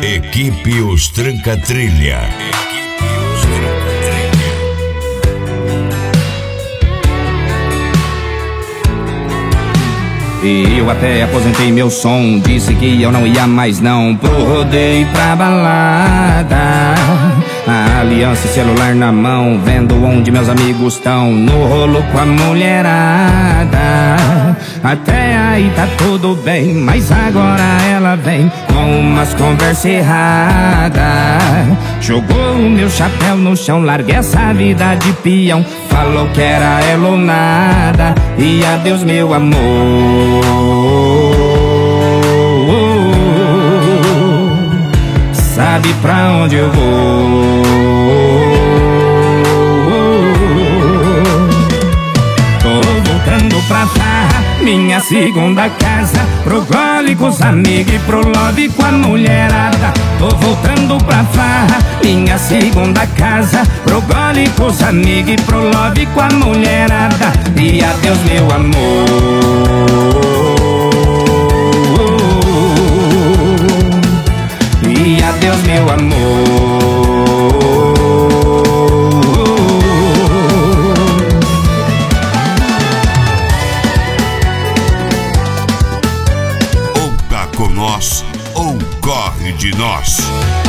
Equipe Os Tranca-Trilha. E eu até aposentei meu som, disse que eu não ia mais não pro rodeio e pra balada. A aliança e celular na mão, vendo onde meus amigos estão, no rolo com a mulherada. Até aí tá tudo bem, mas agora ela vem com umas conversas erradas. Jogou o meu chapéu no chão, larguei essa vida de peão. Falou que era ela ou nada, e adeus meu amor. Sabe pra onde eu vou? Tô voltando pra farra, minha segunda casa, pro gole com os amigos e pro love com a mulherada. Tô voltando pra farra, minha segunda casa, pro gole com os amigos e pro love com a mulherada. E adeus meu amor. E adeus meu amor. Ou tá com nós, ou corre de nós.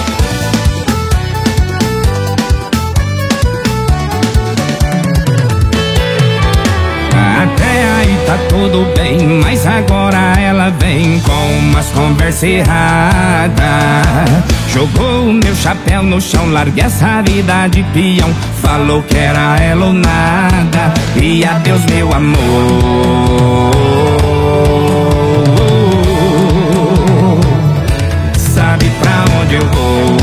Até aí tá tudo bem, mas agora ela vem com umas conversas erradas. Jogou o meu chapéu no chão, larguei essa vida de peão. Falou que era ela ou nada, e adeus meu amor. Sabe pra onde eu vou?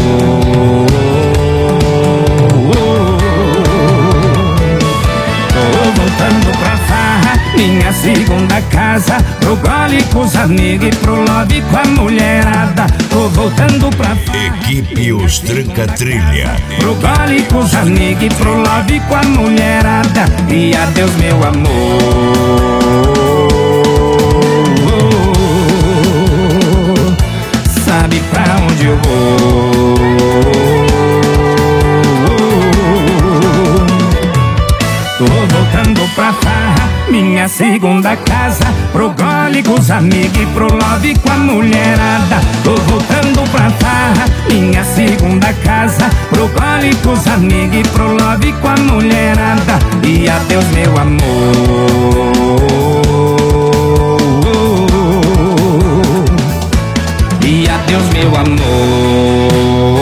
Tô voltando pra farra, minha segunda casa, pro gole com os amigos e pro love com a mulherada. Tô voltando pra farra, Equipe Os Tranca-Trilha. pro gole com os amigos e pro love com a mulherada. E adeus meu amor. Sabe pra onde eu vou? Tô voltando pra farra, minha segunda casa, pro gole com os amigos e pro love com a mulherada. Tô voltando pra farra, minha segunda casa, pro gole com os amigos e pro love com a mulherada. E adeus meu amor. E adeus meu amor.